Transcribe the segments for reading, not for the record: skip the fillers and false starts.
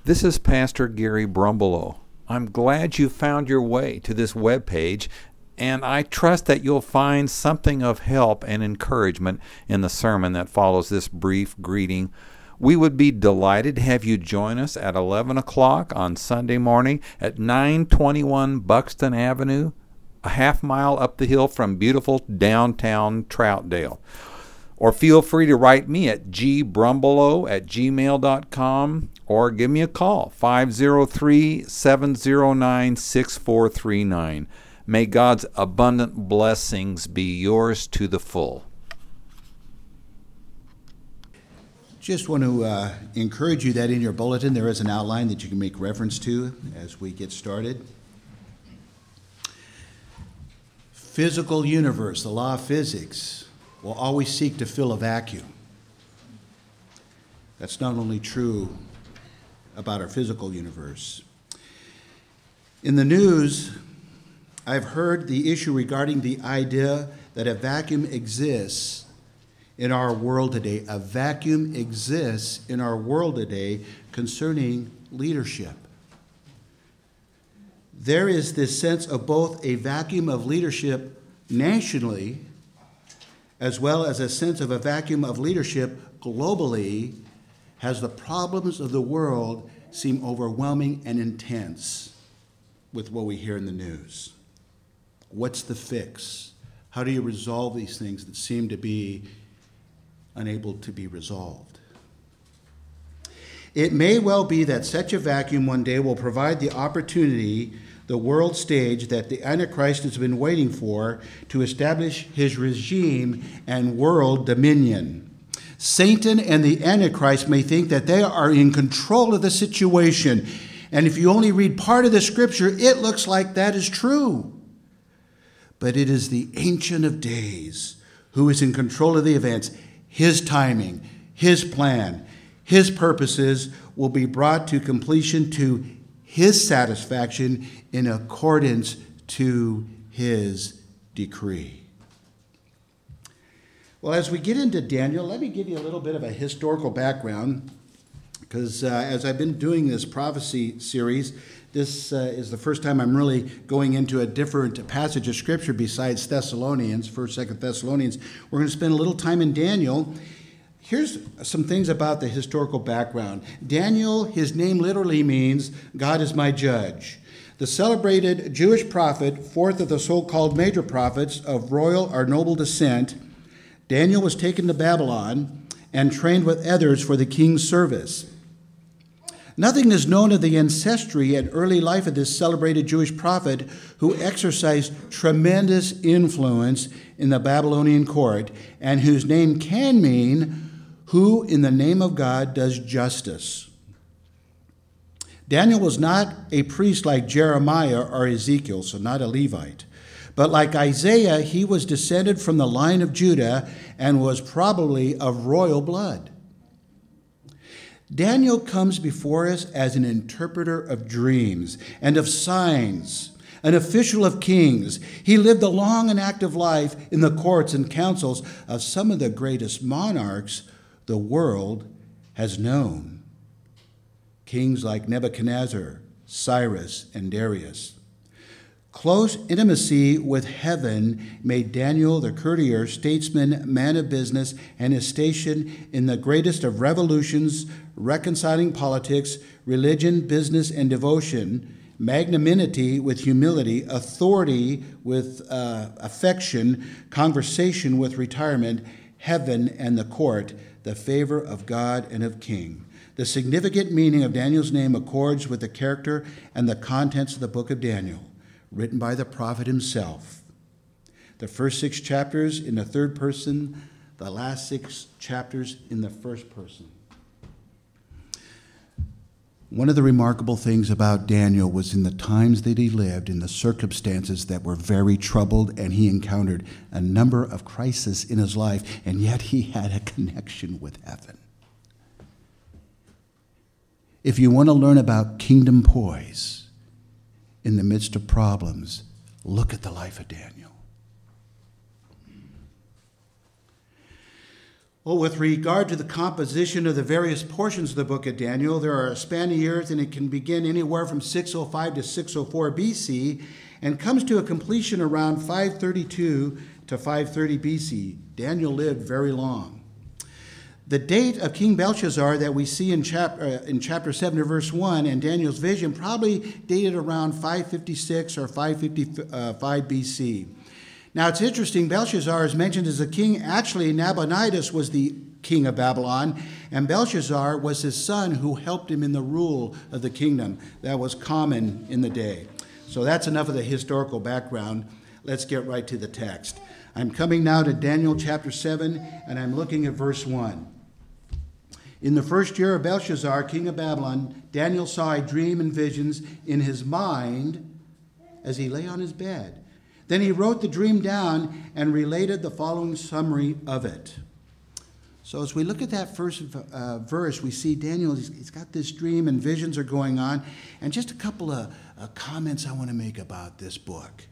This is Pastor Gary Brumbelow. I'm glad you found your way to this webpage, and I trust that you'll find something of help and encouragement in the sermon that follows this brief greeting. We would be delighted to have you join us at 11 o'clock on Sunday morning at 921 Buxton Avenue, a half mile up the hill from beautiful downtown Troutdale. Or feel free to write me at gbrumbelow@gmail.com or give me a call, 503-709-6439. May God's abundant blessings be yours to the full. Just want to encourage you that in your bulletin there is an outline that you can make reference to as we get started. Physical universe, the law of physics, will always seek to fill a vacuum. That's not only true about our physical universe. In the news, I've heard the issue regarding the idea that a vacuum exists in our world today. A vacuum exists in our world today concerning leadership. There is this sense of both a vacuum of leadership nationally, as well as a sense of a vacuum of leadership globally, as the problems of the world seem overwhelming and intense with what we hear in the news. What's the fix? How do you resolve these things that seem to be unable to be resolved? It may well be that such a vacuum one day will provide the opportunity, the world stage that the Antichrist has been waiting for to establish his regime and world dominion. Satan and the Antichrist may think that they are in control of the situation. And if you only read part of the scripture, it looks like that is true. But it is the Ancient of Days who is in control of the events. His timing, his plan, his purposes will be brought to completion to his satisfaction in accordance to his decree. Well, as we get into Daniel, let me give you a little bit of a historical background, because as I've been doing this prophecy series, this is the first time I'm really going into a different passage of Scripture besides Thessalonians, 1st, 2nd Thessalonians. We're going to spend a little time in Daniel. Here's some things about the historical background. Daniel, his name literally means God is my judge. The celebrated Jewish prophet, fourth of the so-called major prophets of royal or noble descent, Daniel was taken to Babylon and trained with others for the king's service. Nothing is known of the ancestry and early life of this celebrated Jewish prophet who exercised tremendous influence in the Babylonian court and whose name can mean who in the name of God does justice. Daniel was not a priest like Jeremiah or Ezekiel, so not a Levite. But like Isaiah, he was descended from the line of Judah and was probably of royal blood. Daniel comes before us as an interpreter of dreams and of signs, an official of kings. He lived a long and active life in the courts and councils of some of the greatest monarchs the world has known. Kings like Nebuchadnezzar, Cyrus, and Darius. Close intimacy with heaven made Daniel the courtier, statesman, man of business, and his station in the greatest of revolutions, reconciling politics, religion, business, and devotion, magnanimity with humility, authority with affection, conversation with retirement, heaven and the court, the favor of God and of king. The significant meaning of Daniel's name accords with the character and the contents of the book of Daniel, written by the prophet himself. The first 6 chapters in the third person, the last 6 chapters in the first person. One of the remarkable things about Daniel was in the times that he lived, in the circumstances that were very troubled, and he encountered a number of crises in his life, and yet he had a connection with heaven. If you want to learn about kingdom poise in the midst of problems, look at the life of Daniel. Well, with regard to the composition of the various portions of the book of Daniel, there are a span of years, and it can begin anywhere from 605 to 604 BC and comes to a completion around 532 to 530 BC. Daniel lived very long. The date of King Belshazzar that we see in chapter 7 verse 1 and Daniel's vision probably dated around 556 or 555 BC. Now, it's interesting, Belshazzar is mentioned as a king. Actually, Nabonidus was the king of Babylon, and Belshazzar was his son who helped him in the rule of the kingdom. That was common in the day. So that's enough of the historical background. Let's get right to the text. I'm coming now to Daniel chapter 7, and I'm looking at verse 1. In the first year of Belshazzar, king of Babylon, Daniel saw a dream and visions in his mind as he lay on his bed. Then he wrote the dream down and related the following summary of it. So as we look at that first verse, we see Daniel, he's got this dream and visions are going on. And just a couple of comments I want to make about this book.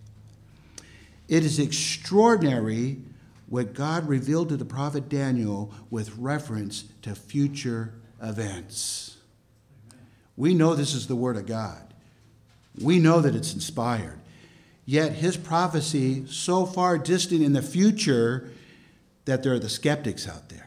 It is extraordinary what God revealed to the prophet Daniel with reference to future events. We know this is the word of God. We know that it's inspired. Yet his prophecy so far distant in the future that there are the skeptics out there.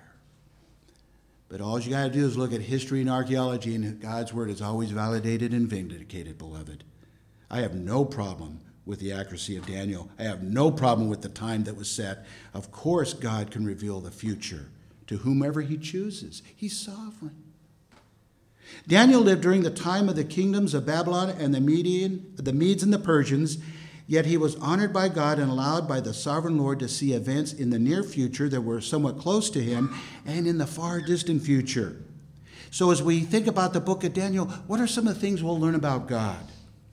But all you got to do is look at history and archaeology, and God's word is always validated and vindicated, beloved. I have no problem with the accuracy of Daniel. I have no problem with the time that was set. Of course, God can reveal the future to whomever he chooses. He's sovereign. Daniel lived during the time of the kingdoms of Babylon and the Medes and the Persians. Yet he was honored by God and allowed by the sovereign Lord to see events in the near future that were somewhat close to him and in the far distant future. So as we think about the book of Daniel, what are some of the things we'll learn about God?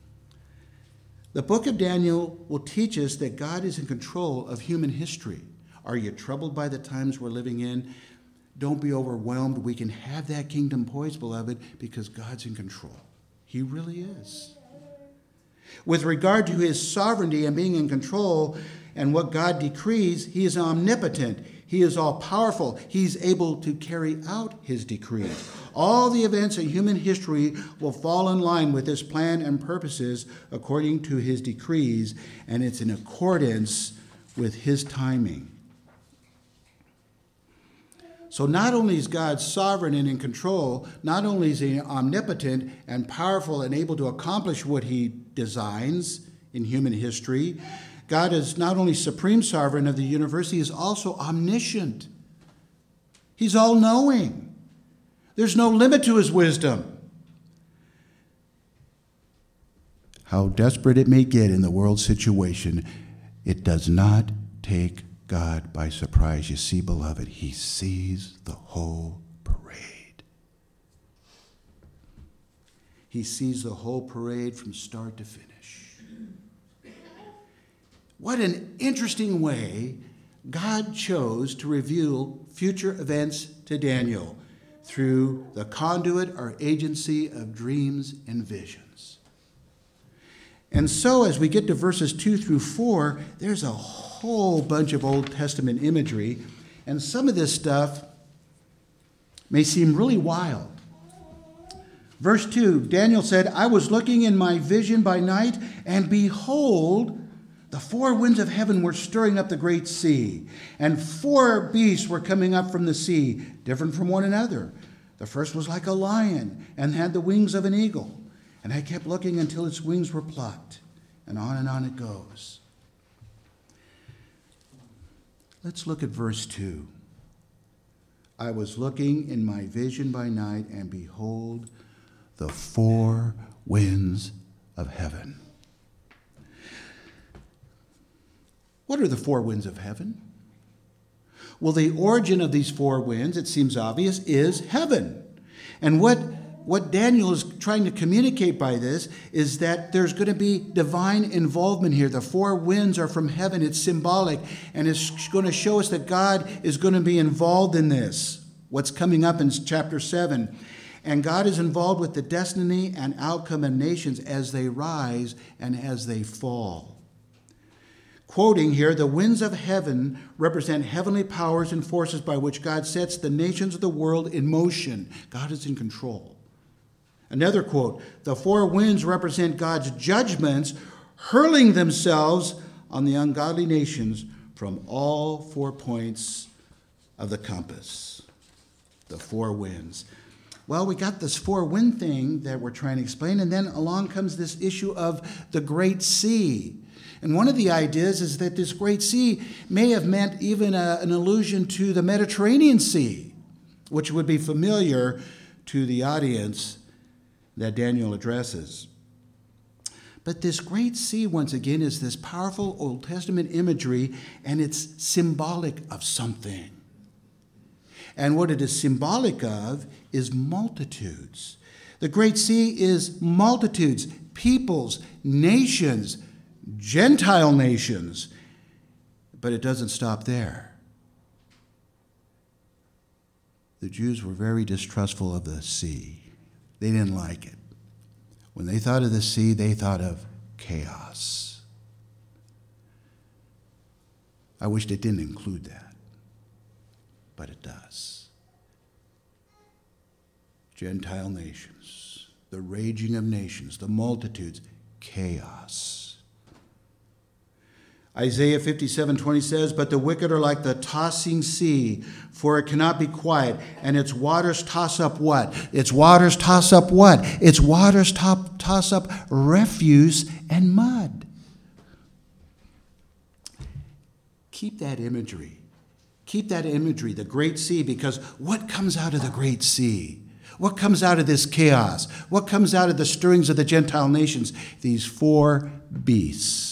The book of Daniel will teach us that God is in control of human history. Are you troubled by the times we're living in? Don't be overwhelmed. We can have that kingdom poised, beloved, because God's in control. He really is. With regard to his sovereignty and being in control and what God decrees, he is omnipotent. He is all-powerful. He's able to carry out his decrees. All the events in human history will fall in line with his plan and purposes according to his decrees, and it's in accordance with his timing. So not only is God sovereign and in control, not only is he omnipotent and powerful and able to accomplish what he designs in human history, God is not only supreme sovereign of the universe, he is also omniscient. He's all-knowing. There's no limit to his wisdom. How desperate it may get in the world situation, it does not take God by surprise. You see, beloved, he sees the whole parade. He sees the whole parade from start to finish. What an interesting way God chose to reveal future events to Daniel through the conduit or agency of dreams and visions. And so as we get to verses 2 through 4, there's a whole bunch of Old Testament imagery, and some of this stuff may seem really wild. Verse 2, Daniel said, I was looking in my vision by night, and behold, the four winds of heaven were stirring up the great sea, and four beasts were coming up from the sea, different from one another. The first was like a lion, and had the wings of an eagle. And I kept looking until its wings were plucked, and on it goes. Let's look at verse 2. I was looking in my vision by night, and behold, the four winds of heaven. What are the four winds of heaven? Well, the origin of these four winds, it seems obvious, is heaven. And what Daniel is trying to communicate by this is that there's going to be divine involvement here. The four winds are from heaven. It's symbolic, and it's going to show us that God is going to be involved in this, what's coming up in chapter 7. And God is involved with the destiny and outcome of nations as they rise and as they fall. Quoting here, the winds of heaven represent heavenly powers and forces by which God sets the nations of the world in motion. God is in control. Another quote, the four winds represent God's judgments hurling themselves on the ungodly nations from all 4 points of the compass. The four winds. Well, we got this four-wind thing that we're trying to explain, and then along comes this issue of the Great Sea. And one of the ideas is that this Great Sea may have meant even an allusion to the Mediterranean Sea, which would be familiar to the audience that Daniel addresses. But this Great Sea, once again, is this powerful Old Testament imagery, and it's symbolic of something. And what it is symbolic of is multitudes. The Great Sea is multitudes, peoples, nations, Gentile nations. But it doesn't stop there. The Jews were very distrustful of the sea. They didn't like it. When they thought of the sea, they thought of chaos. I wished it didn't include that, but it does. Gentile nations, the raging of nations, the multitudes, chaos. Isaiah 57:20 says, but the wicked are like the tossing sea, for it cannot be quiet, and its waters toss up what? Its waters toss up what? Its waters toss up refuse and mud. Keep that imagery. Keep that imagery, the Great Sea, because what comes out of the Great Sea? What comes out of this chaos? What comes out of the stirrings of the Gentile nations? These four beasts.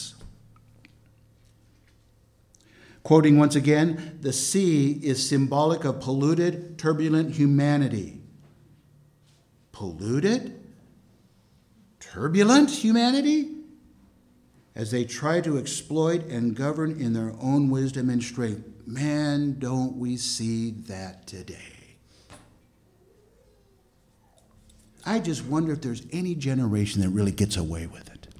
Quoting once again, the sea is symbolic of polluted, turbulent humanity. Polluted? Turbulent humanity? As they try to exploit and govern in their own wisdom and strength. Man, don't we see that today? I just wonder if there's any generation that really gets away with it.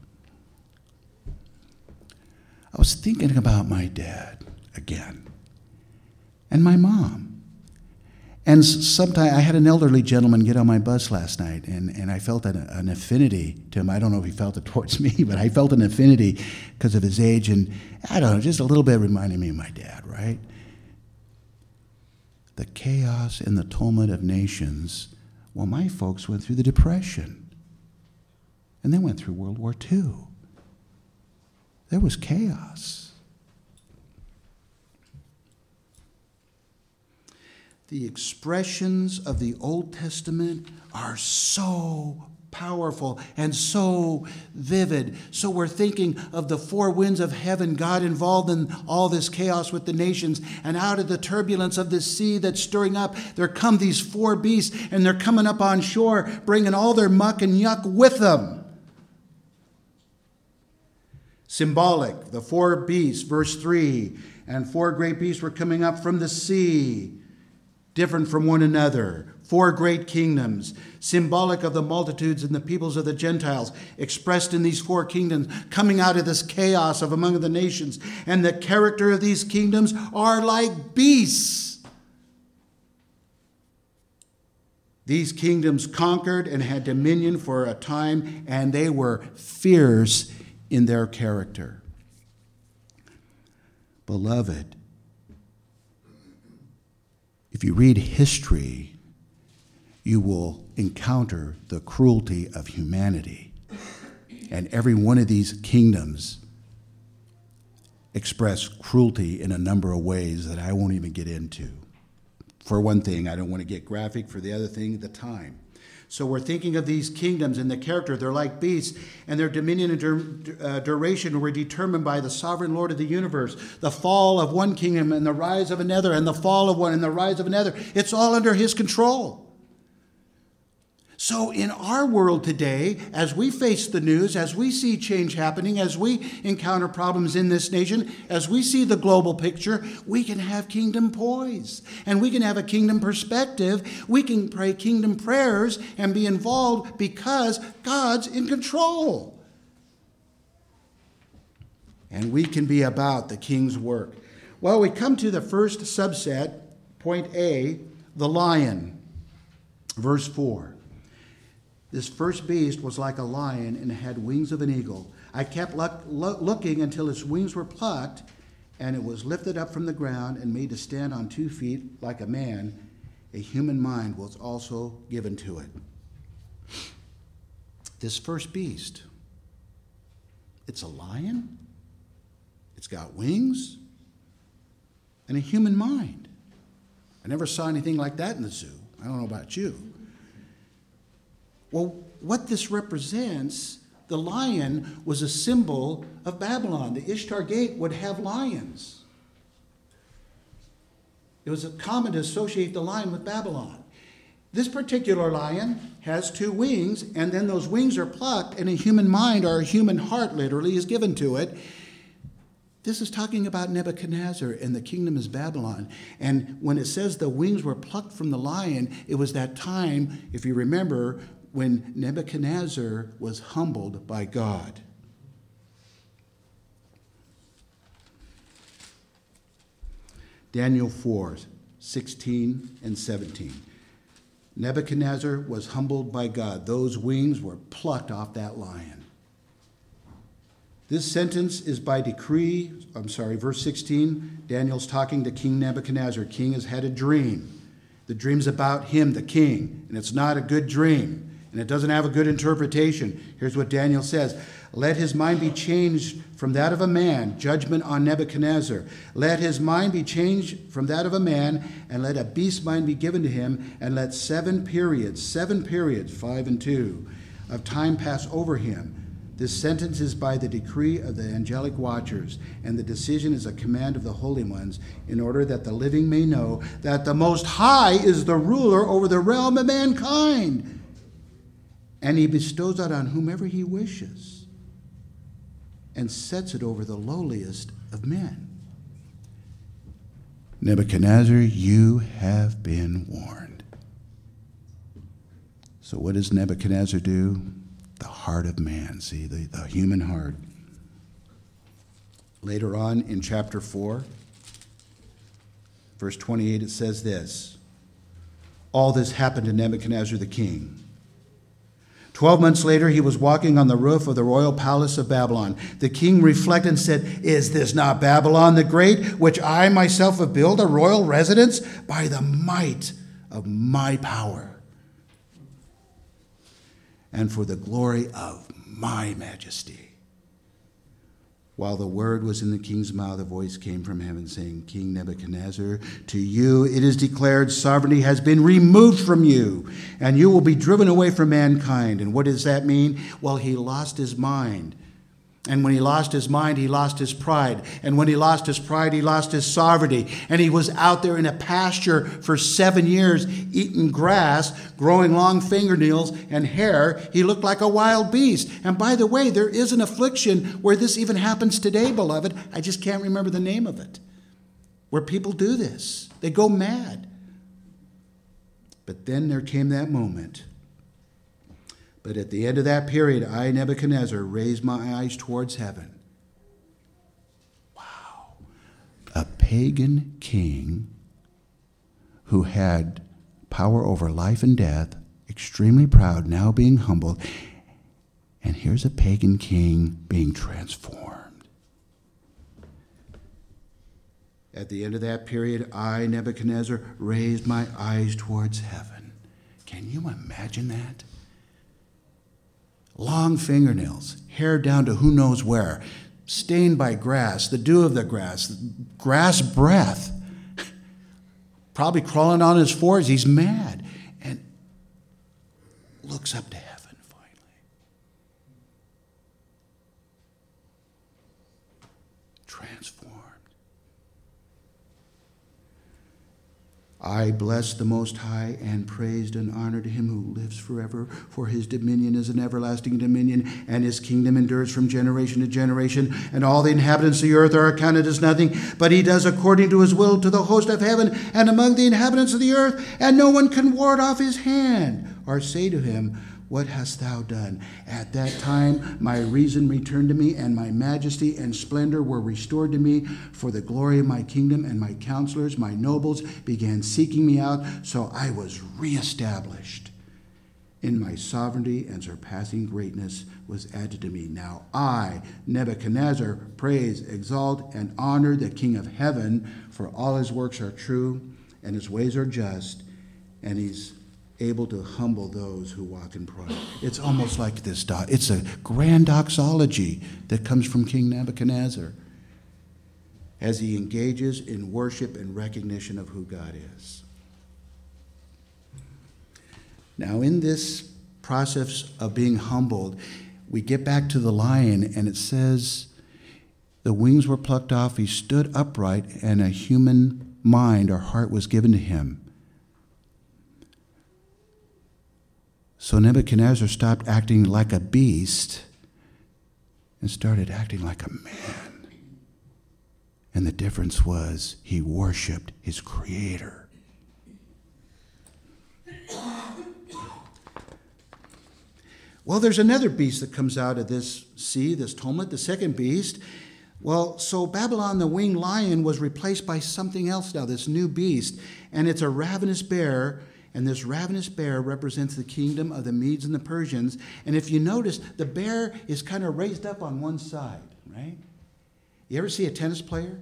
I was thinking about my dad again, and my mom. And sometime I had an elderly gentleman get on my bus last night, and I felt an affinity to him. I don't know if he felt it towards me, but I felt an affinity because of his age, and I don't know, just a little bit reminded me of my dad, right? The chaos and the tumult of nations. Well, my folks went through the Depression, and they went through World War II. There was chaos. The expressions of the Old Testament are so powerful and so vivid. So we're thinking of the four winds of heaven, God involved in all this chaos with the nations, and out of the turbulence of this sea that's stirring up, there come these four beasts, and they're coming up on shore, bringing all their muck and yuck with them. Symbolic, the four beasts, verse 3, and four great beasts were coming up from the sea, different from one another. Four great kingdoms, symbolic of the multitudes and the peoples of the Gentiles, expressed in these four kingdoms, coming out of this chaos of among the nations. And the character of these kingdoms are like beasts. These kingdoms conquered and had dominion for a time, and they were fierce in their character. Beloved, if you read history, you will encounter the cruelty of humanity. And every one of these kingdoms express cruelty in a number of ways that I won't even get into. For one thing, I don't want to get graphic. For the other thing, the time. So we're thinking of these kingdoms and the character. They're like beasts, and their dominion and duration were determined by the sovereign Lord of the universe. The fall of one kingdom and the rise of another, and the fall of one and the rise of another. It's all under his control. So in our world today, as we face the news, as we see change happening, as we encounter problems in this nation, as we see the global picture, we can have kingdom poise, and we can have a kingdom perspective. We can pray kingdom prayers and be involved because God's in control. and we can be about the king's work. Well, we come to the first subset, point A, the lion. Verse 4. This first beast was like a lion and had wings of an eagle. I kept looking until its wings were plucked, and it was lifted up from the ground and made to stand on 2 feet like a man. A human mind was also given to it. This first beast, it's a lion, it's got wings, and a human mind. I never saw anything like that in the zoo. I don't know about you. Well, what this represents, the lion was a symbol of Babylon. The Ishtar Gate would have lions. It was common to associate the lion with Babylon. This particular lion has 2 wings, and then those wings are plucked, and a human mind, or a human heart literally, is given to it. This is talking about Nebuchadnezzar, and the kingdom is Babylon. And when it says the wings were plucked from the lion, it was that time, if you remember, when Nebuchadnezzar was humbled by God. Daniel 4:16 and 17. Nebuchadnezzar was humbled by God. Those wings were plucked off that lion. This sentence is by decree. Verse 16, Daniel's talking to King Nebuchadnezzar. King has had a dream. The dream's about him, the king, and it's not a good dream. And it doesn't have a good interpretation. Here's what Daniel says. Let his mind be changed from that of a man, judgment on Nebuchadnezzar. Let his mind be changed from that of a man, and let a beast's mind be given to him, and let 7 periods, 5 and 2, of time pass over him. This sentence is by the decree of the angelic watchers, and the decision is a command of the holy ones, in order that the living may know that the Most High is the ruler over the realm of mankind, and he bestows it on whomever he wishes, and sets it over the lowliest of men. Nebuchadnezzar, you have been warned. So what does Nebuchadnezzar do? The heart of man, see, the human heart. Later on in chapter 4, verse 28, it says this. All this happened to Nebuchadnezzar the king. 12 months later, he was walking on the roof of the royal palace of Babylon. The king reflected and said, Is this not Babylon the Great, which I myself have built a royal residence by the might of my power and for the glory of my majesty? While the word was in the king's mouth, a voice came from heaven saying, King Nebuchadnezzar, to you it is declared sovereignty has been removed from you, and you will be driven away from mankind. And what does that mean? Well, he lost his mind. And when he lost his mind, he lost his pride. And when he lost his pride, he lost his sovereignty. And he was out there in a pasture for 7 years, eating grass, growing long fingernails and hair. He looked like a wild beast. And by the way, there is an affliction where this even happens today, beloved. I just can't remember the name of it. Where people do this. They go mad. But then there came that moment. But at the end of that period, I, Nebuchadnezzar, raised my eyes towards heaven. Wow. A pagan king who had power over life and death, extremely proud, now being humbled. And here's a pagan king being transformed. At the end of that period, I, Nebuchadnezzar, raised my eyes towards heaven. Can you imagine that? Long fingernails, hair down to who knows where, stained by grass, the dew of the grass breath, probably crawling on his forehead. He's mad and looks up to heaven finally. Transformed. I blessed the Most High and praised and honored him who lives forever, for his dominion is an everlasting dominion, and his kingdom endures from generation to generation, and all the inhabitants of the earth are accounted as nothing, but he does according to his will to the host of heaven and among the inhabitants of the earth, and no one can ward off his hand or say to him, what hast thou done? At that time my reason returned to me, and my majesty and splendor were restored to me. For the glory of my kingdom and my counselors, my nobles, began seeking me out, so I was reestablished. In my sovereignty and surpassing greatness was added to me. Now I, Nebuchadnezzar, praise, exalt, and honor the King of heaven, for all his works are true, and his ways are just, and he's able to humble those who walk in pride. It's almost like this. It's a grand doxology that comes from King Nebuchadnezzar as he engages in worship and recognition of who God is. Now, in this process of being humbled, we get back to the lion, and it says the wings were plucked off, he stood upright, and a human mind or heart was given to him. So Nebuchadnezzar stopped acting like a beast and started acting like a man. And the difference was he worshiped his Creator. Well, there's another beast that comes out of this sea, this tumult, the second beast. Well, so Babylon, the winged lion, was replaced by something else now, this new beast. And it's a ravenous bear. And this ravenous bear represents the kingdom of the Medes and the Persians. And if you notice, the bear is kind of raised up on one side, right? You ever see a tennis player?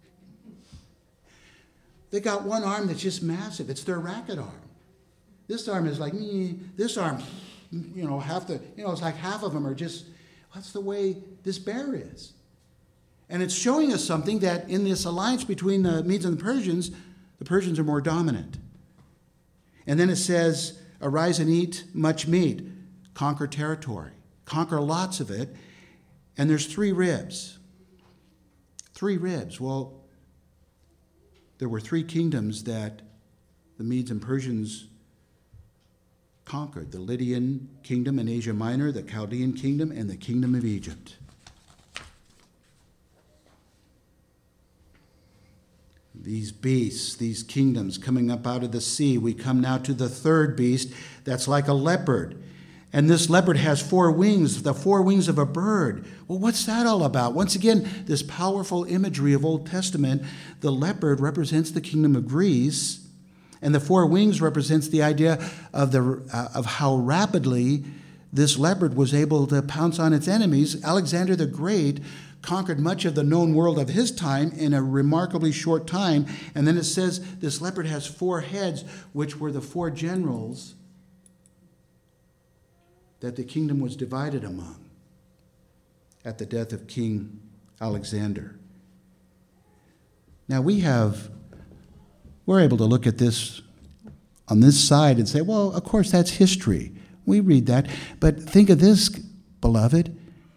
They got one arm that's just massive. It's their racket arm. This arm is like, this arm, it's like half of them are just, that's the way this bear is. And it's showing us something that in this alliance between the Medes and the Persians are more dominant. And then it says, arise and eat much meat, conquer territory, conquer lots of it. And there's 3 ribs. 3 ribs. Well, there were 3 kingdoms that the Medes and Persians conquered. The Lydian kingdom in Asia Minor, the Chaldean kingdom, and the kingdom of Egypt. These beasts, these kingdoms coming up out of the sea. We come now to the third beast that's like a leopard. And this leopard has 4 wings, the 4 wings of a bird. Well, what's that all about? Once again, this powerful imagery of Old Testament. The leopard represents the kingdom of Greece, and the 4 wings represents the idea of how rapidly this leopard was able to pounce on its enemies. Alexander the Great conquered much of the known world of his time in a remarkably short time. And then it says this leopard has 4 heads, which were the 4 generals that the kingdom was divided among at the death of King Alexander. Now we're able to look at this on this side and say, well, of course, that's history. We read that. But think of this, beloved.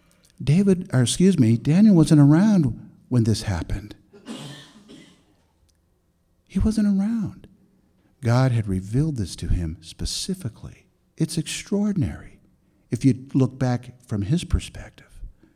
Daniel wasn't around when this happened. He wasn't around. God had revealed this to him specifically. It's extraordinary if you look back from his perspective.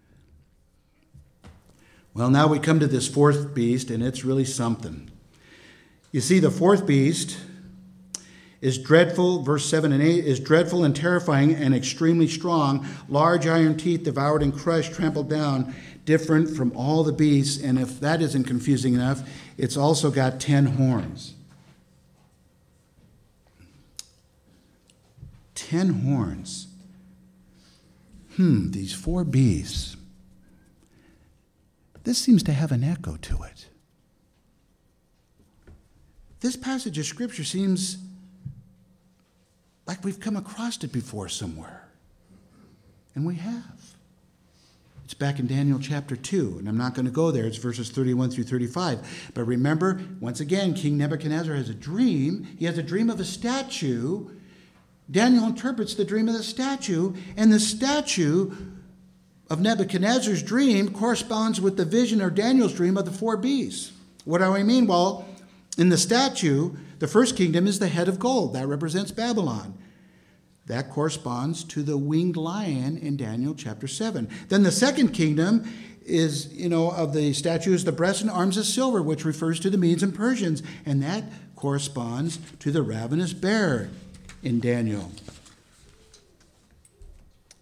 Well, now we come to this 4th beast, and it's really something. You see, the 4th beast is dreadful, verse 7 and 8, is dreadful and terrifying and extremely strong. Large iron teeth devoured and crushed, trampled down, different from all the beasts. And if that isn't confusing enough, it's also got 10 horns. 10 horns. These 4 beasts. This seems to have an echo to it. This passage of Scripture seems like we've come across it before somewhere. And we have. It's back in Daniel chapter 2, and I'm not going to go there. It's verses 31 through 35. But remember, once again, King Nebuchadnezzar has a dream. He has a dream of a statue. Daniel interprets the dream of the statue, and the statue of Nebuchadnezzar's dream corresponds with the vision or Daniel's dream of the 4 beasts. What do I mean? Well, in the statue, the first kingdom is the head of gold. That represents Babylon. That corresponds to the winged lion in Daniel chapter 7. Then the second kingdom is, of the statue is the breast and arms of silver, which refers to the Medes and Persians. And that corresponds to the ravenous bear in Daniel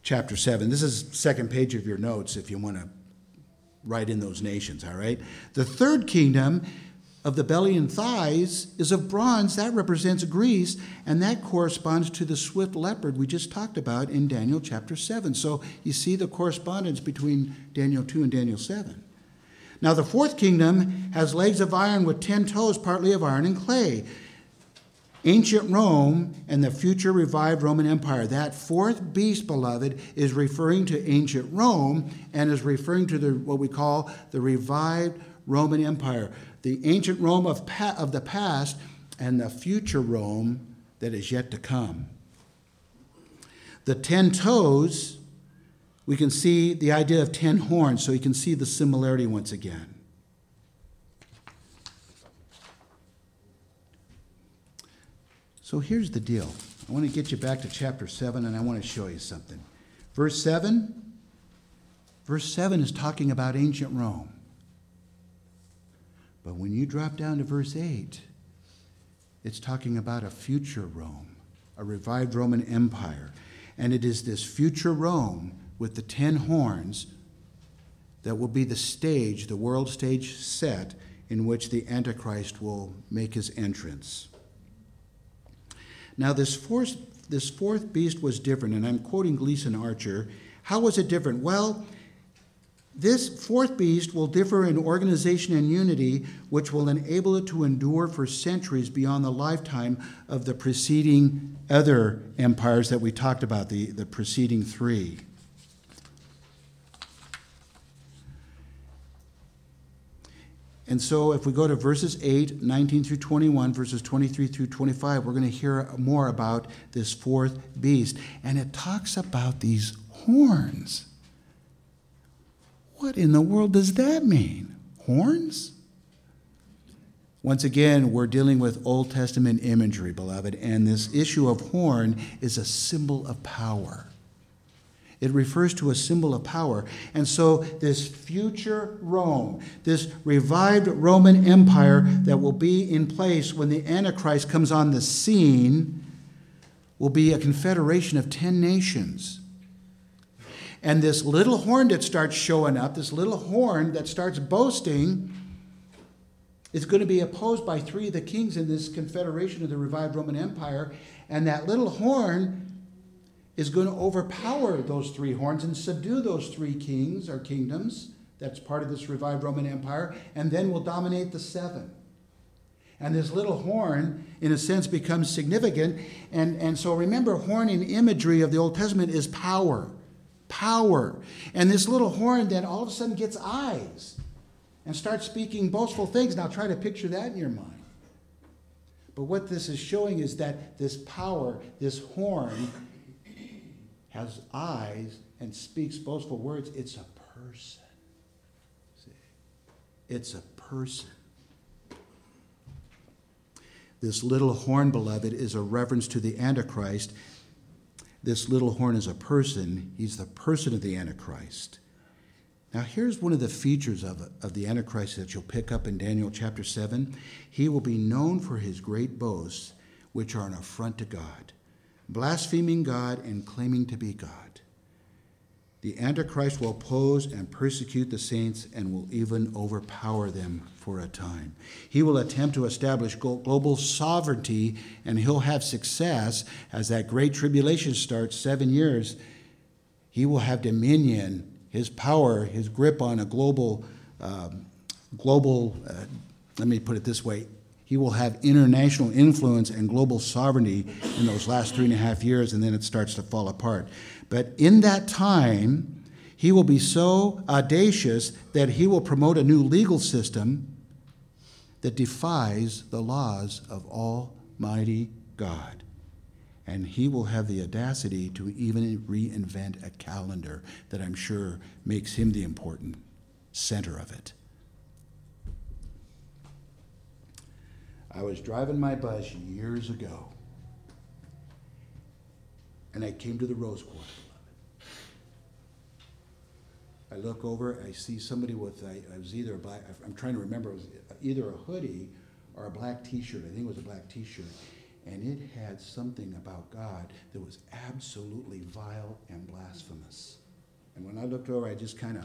chapter 7. This is second page of your notes if you want to write in those nations, all right? The third kingdom of the belly and thighs is of bronze. That represents Greece, and that corresponds to the swift leopard we just talked about in Daniel chapter 7. So you see the correspondence between Daniel 2 and Daniel 7. Now the fourth kingdom has legs of iron with 10 toes, partly of iron and clay. Ancient Rome and the future revived Roman Empire. That fourth beast, beloved, is referring to ancient Rome and is referring to what we call the revived Roman Empire. The ancient Rome of the past and the future Rome that is yet to come. The 10 toes, we can see the idea of 10 horns, so you can see the similarity once again. So here's the deal. I want to get you back to chapter 7, and I want to show you something. Verse 7 is talking about ancient Rome. But when you drop down to verse 8, it's talking about a future Rome, a revived Roman Empire. And it is this future Rome with the 10 horns that will be the stage, the world stage set in which the Antichrist will make his entrance. Now, this fourth beast was different, and I'm quoting Gleason Archer. How was it different? Well, this fourth beast will differ in organization and unity, which will enable it to endure for centuries beyond the lifetime of the preceding other empires that we talked about, the preceding three. And so if we go to verses 8, 19 through 21, verses 23 through 25, we're going to hear more about this fourth beast. And it talks about these horns. What in the world does that mean? Horns? Once again, we're dealing with Old Testament imagery, beloved, and this issue of horn is a symbol of power. It refers to a symbol of power. And so this future Rome, this revived Roman Empire that will be in place when the Antichrist comes on the scene, will be a confederation of 10 nations. And this little horn that starts showing up, this little horn that starts boasting, is going to be opposed by 3 of the kings in this confederation of the revived Roman Empire. And that little horn is going to overpower those 3 horns and subdue those 3 kings or kingdoms that's part of this revived Roman Empire, and then will dominate the 7. And this little horn, in a sense, becomes significant. And so remember, horn in imagery of the Old Testament is power. Power. And this little horn then all of a sudden gets eyes and starts speaking boastful things. Now try to picture that in your mind. But what this is showing is that this power, this horn, has eyes and speaks boastful words. It's a person. See? It's a person. This little horn, beloved, is a reference to the Antichrist. This little horn is a person. He's the person of the Antichrist. Now, here's one of the features of the Antichrist that you'll pick up in Daniel chapter 7. He will be known for his great boasts, which are an affront to God, blaspheming God and claiming to be God. The Antichrist will oppose and persecute the saints and will even overpower them for a time. He will attempt to establish global sovereignty, and he'll have success as that great tribulation starts, 7 years. He will have dominion, his power, his grip on a global, let me put it this way, he will have international influence and global sovereignty in those last 3.5 years, and then it starts to fall apart. But in that time, he will be so audacious that he will promote a new legal system that defies the laws of Almighty God. And he will have the audacity to even reinvent a calendar that I'm sure makes him the important center of it. I was driving my bus years ago, and I came to the Rose Quarter. I look over, I see somebody with, I was either a black, I'm trying to remember, it was either a hoodie or a black t-shirt. I think it was a black t-shirt. And it had something about God that was absolutely vile and blasphemous. And when I looked over, I just kind of,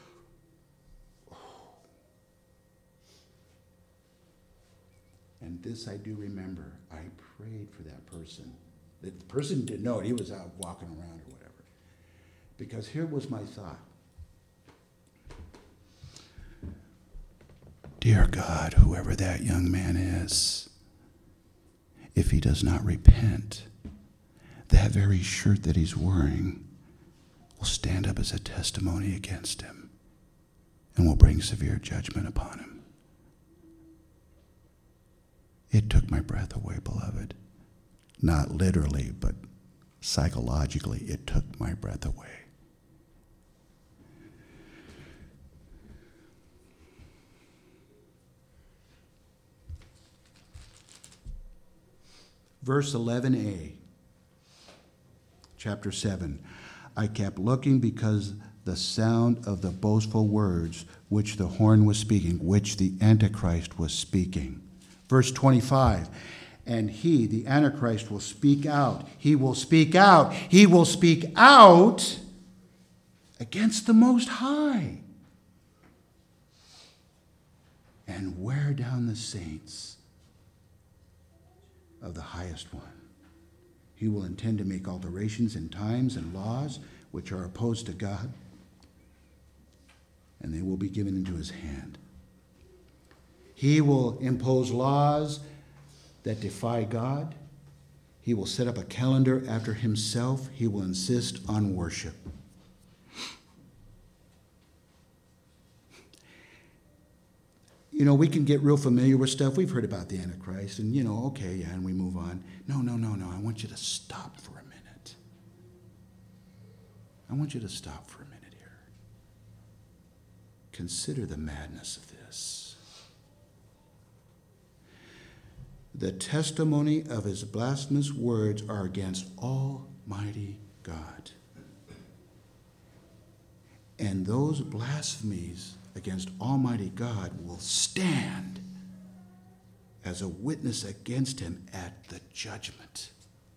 and this I do remember. I prayed for that person. The person didn't know it. He was out walking around or whatever. Because here was my thought. Dear God, whoever that young man is, if he does not repent, that very shirt that he's wearing will stand up as a testimony against him and will bring severe judgment upon him. It took my breath away, beloved. Not literally, but psychologically, it took my breath away. Verse 11a, chapter 7. I kept looking because the sound of the boastful words which the horn was speaking, which the Antichrist was speaking. Verse 25. And he, the Antichrist, will speak out. He will speak out. He will speak out against the Most High and wear down the saints of the Highest One. He will intend to make alterations in times and laws which are opposed to God, and they will be given into his hand. He will impose laws that defy God. He will set up a calendar after himself. He will insist on worship. You know, we can get real familiar with stuff. We've heard about the Antichrist, and, okay, yeah, and we move on. No. I want you to stop for a minute. I want you to stop for a minute here. Consider the madness of this. The testimony of his blasphemous words are against Almighty God. And those blasphemies against Almighty God will stand as a witness against him at the judgment.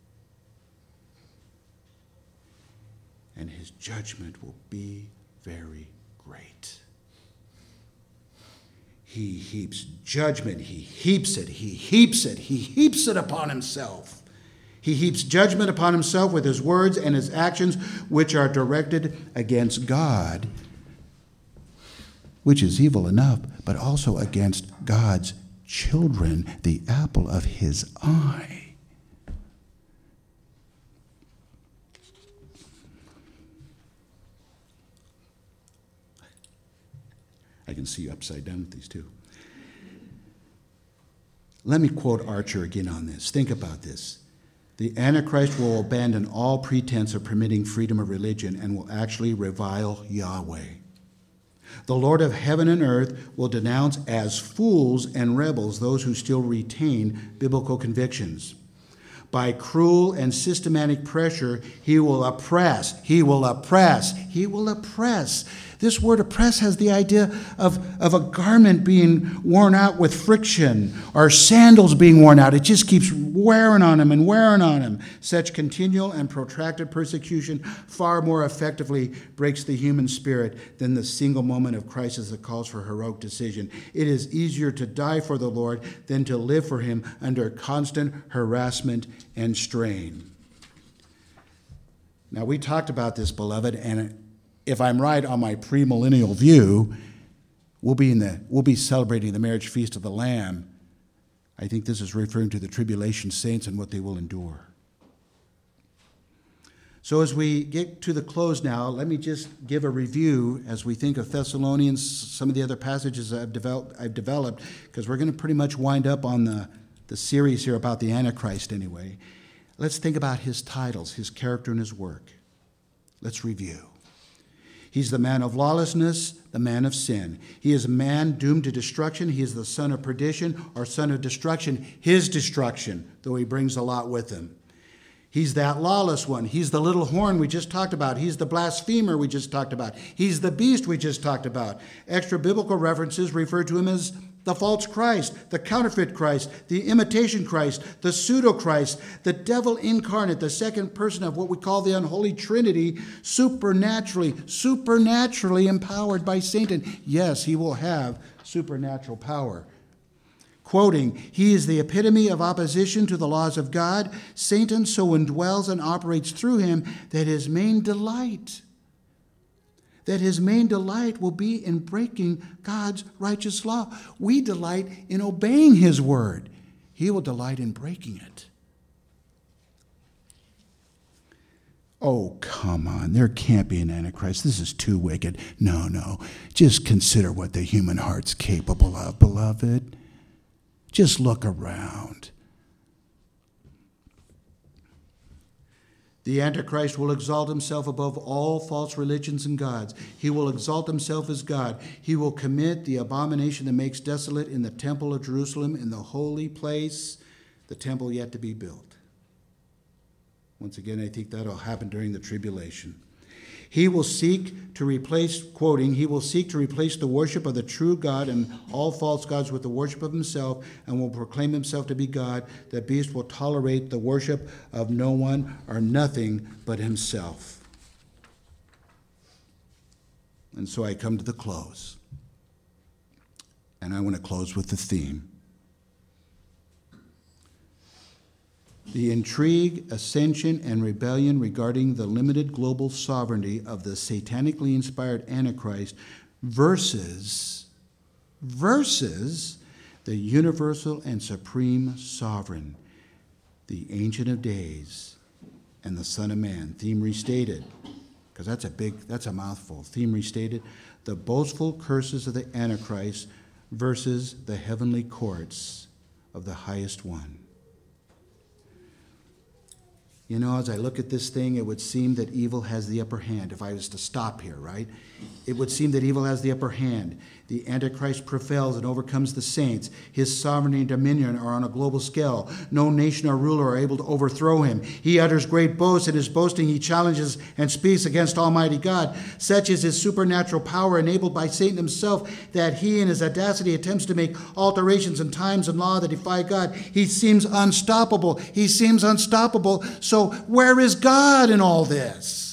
And his judgment will be very great. He heaps judgment. He heaps it upon himself. He heaps judgment upon himself with his words and his actions, which are directed against God, which is evil enough, but also against God's children, the apple of his eye. I can see you upside down with these two. Let me quote Archer again on this. Think about this. The Antichrist will abandon all pretense of permitting freedom of religion and will actually revile Yahweh. The Lord of heaven and earth will denounce as fools and rebels those who still retain biblical convictions. By cruel and systematic pressure, he will oppress. This word oppress has the idea of a garment being worn out with friction, or sandals being worn out. It just keeps wearing on him. Such continual and protracted persecution far more effectively breaks the human spirit than the single moment of crisis that calls for heroic decision. It is easier to die for the Lord than to live for him under constant harassment and strain. Now, we talked about this, beloved, and if I'm right on my premillennial view, we'll be celebrating the marriage feast of the Lamb. I think this is referring to the tribulation saints and what they will endure. So as we get to the close now, let me just give a review as we think of Thessalonians, some of the other passages I've developed, because we're going to pretty much wind up on the series here about the Antichrist anyway. Let's think about his titles, his character, and his work. Let's review. He's the man of lawlessness, the man of sin. He is a man doomed to destruction. He is the son of perdition, or son of destruction, his destruction, though he brings a lot with him. He's that lawless one. He's the little horn we just talked about. He's the blasphemer we just talked about. He's the beast we just talked about. Extra biblical references refer to him as the false Christ, the counterfeit Christ, the imitation Christ, the pseudo-Christ, the devil incarnate, the second person of what we call the unholy Trinity, supernaturally empowered by Satan. Yes, he will have supernatural power. Quoting, he is the epitome of opposition to the laws of God. Satan so indwells and operates through him that his main delight will be in breaking God's righteous law. We delight in obeying his word. He will delight in breaking it. Oh, come on. There can't be an Antichrist. This is too wicked. No. Just consider what the human heart's capable of, beloved. Just look around. The Antichrist will exalt himself above all false religions and gods. He will exalt himself as God. He will commit the abomination that makes desolate in the temple of Jerusalem, in the holy place, the temple yet to be built. Once again, I think that'll happen during the tribulation. He will seek to replace, quoting, he will seek to replace the worship of the true God and all false gods with the worship of himself, and will proclaim himself to be God. The beast will tolerate the worship of no one or nothing but himself. And so I come to the close. And I want to close with the theme. The intrigue, ascension, and rebellion regarding the limited global sovereignty of the satanically inspired Antichrist versus the universal and supreme sovereign, the Ancient of Days, and the Son of Man. Theme restated, because that's a mouthful. Theme restated, the boastful curses of the Antichrist versus the heavenly courts of the highest one. You know, as I look at this thing, it would seem that evil has the upper hand. If I was to stop here, right? It would seem that evil has the upper hand. The Antichrist prevails and overcomes the saints. His sovereignty and dominion are on a global scale. No nation or ruler are able to overthrow him. He utters great boasts. In his boasting, he challenges and speaks against Almighty God. Such is his supernatural power enabled by Satan himself that he in his audacity attempts to make alterations in times and law that defy God. He seems unstoppable. So where is God in all this?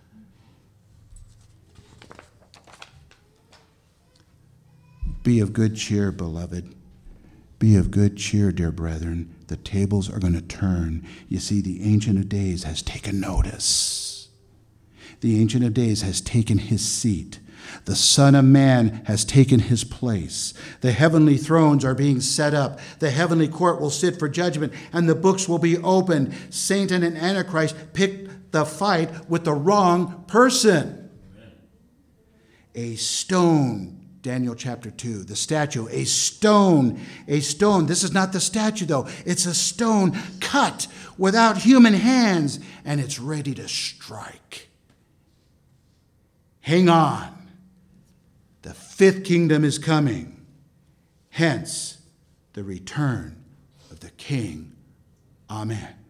Be of good cheer, beloved. Be of good cheer, dear brethren. The tables are going to turn. You see, the Ancient of Days has taken notice. The Ancient of Days has taken his seat. The Son of Man has taken his place. The heavenly thrones are being set up. The heavenly court will sit for judgment, and the books will be opened. Satan and Antichrist picked the fight with the wrong person. Amen. A stone, Daniel chapter 2, the statue, a stone. This is not the statue, though. It's a stone cut without human hands, and it's ready to strike. Hang on. The fifth kingdom is coming. Hence, the return of the King. Amen.